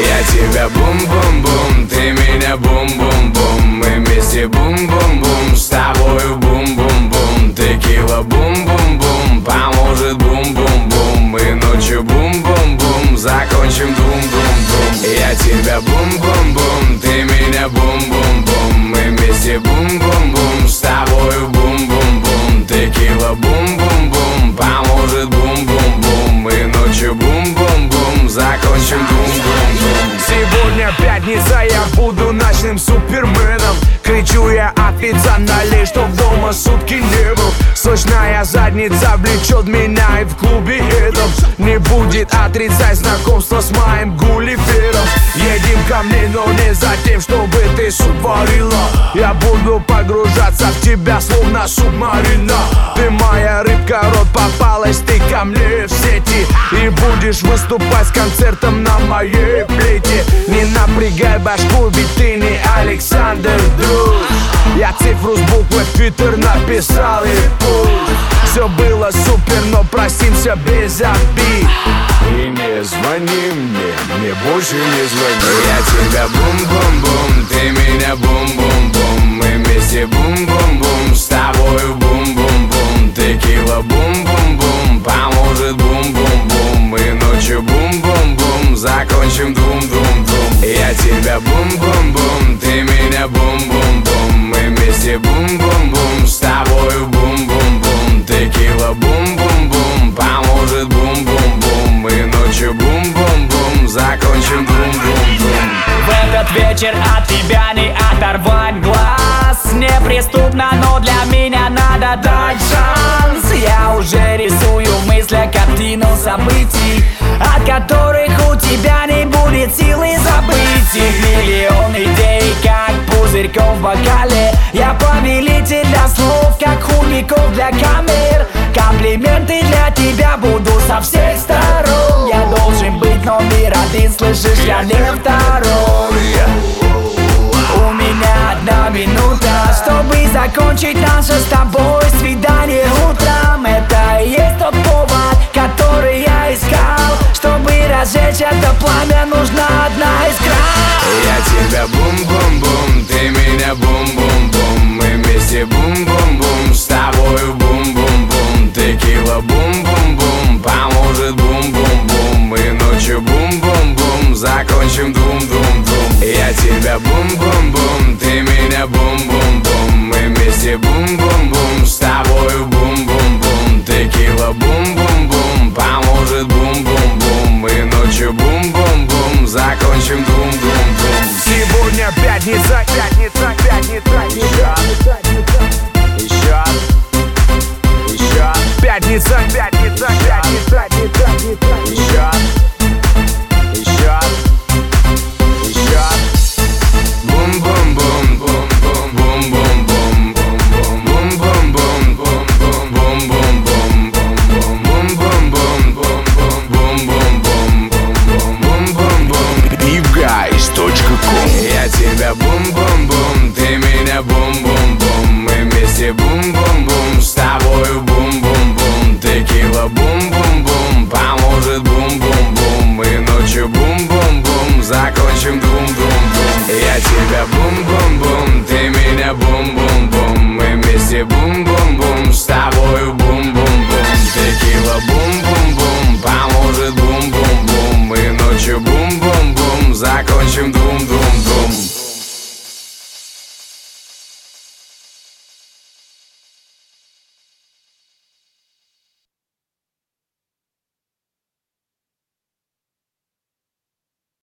Я тебя бум-бум-бум, ты меня бум-бум-бум. Мы вместе бум-бум-бум, с тобою бум-бум-бум. Текила бум-бум-бум, поможет бум-бум-бум. И ночью бум-бум-бум, закончим бум-бум-бум. Я тебя бум-бум-бум, ты меня бум-бум-бум. Мы вместе бум-бум-бум, с тобою бум-бум-бум. Текила бум-бум-бум, поможет бум-бум-бум. И ночью бум-бум-бум, закончим бум-бум-бум. Сегодня пятница, я буду ночным суперменом. Кричу я официально, лишь чтоб дома сутки не был. Сочная задница влечет меня и в клубе этом не будет отрицать знакомство с моим Гулливером. Едем ко мне, но не за тем, чтобы ты сотворила. Я буду погружаться в тебя, словно субмарина. Ты моя рыбка, рот попалась, ты ко мне в сети. И будешь выступать с концертом на моей плите. Не напрягай башку, ведь ты не Александр Друг. Я цифру с буквы в Твиттер написал и пусть все было супер, но простимся без обид. И не звони мне больше не звони. Я тебя бум-бум-бум, ты меня бум-бум-бум. Мы вместе бум-бум-бум, с тобою бум-бум-бум. Текила бум-бум-бум, поможет бум-бум-бум. И ночью бум-бум-бум, закончим дум-дум-дум. Я тебя бум-бум-бум, ты меня бум-бум-бум. Мы вместе бум-бум-бум, с тобою бум-бум-бум. Текила бум-бум-бум, поможет бум-бум-бум. И ночью бум-бум-бум, закончим бум-бум-бум. В этот вечер от тебя не оторвать глаз. Неприступно, но для меня надо дать шанс. Я уже рисую в мыслях картину событий, от которых у тебя не будет силы забыть их. Миллион идей, как пузырьков в бокале. Я повелитель для слов, как худиков для камер. Комплименты для тебя буду со всех сторон. Я должен быть номер один, слышишь, я не второй. У меня 1 минута, чтобы закончить наше с тобой свидание утром. Это и есть тот повод, который я искал. Чтобы разжечь это пламя, нужна одна искра. Я тебя бум-бум-бум, ты меня бум-бум-бум. Мы вместе бум-бум-бум, с тобою бум-бум-бум. Текила бум-бум-бум, поможет бум-бум-бум. И ночью бум-бум-бум, закончим дум-дум-дум. Я тебя бум-бум-бум, ты меня бум-бум-бум. Мы вместе бум-бум-бум, с тобою бум-бум-бум. Текила бум-бум-бум, поможет бум-бум-бум. И ночью бум-бум-бум, закончим дум-дум-дум. Сегодня пятница, пятница, пятница. Еще Пятница, пятница, пятница, пятница. Еще бум-бум-бум, бум-бум, бум-бум-бум, бум-бум-бум, бум-бум-бум, бум-бум-бум, бум-бум-бум, бум-бум-бум. BeefGuys.com. Я тебя бум-бум-бум, ты меня бум-бум-бум. Мы вместе бум-бум-бум, с тобою бум-бум-бум. Текила бум-бум-бум, поможет бум-бум-бум. И ночью бум-бум-бум, закончим дум-дум-дум. Я тебя бум-бум-бум, ты меня бум-бум-бум. Мы вместе бум-бум.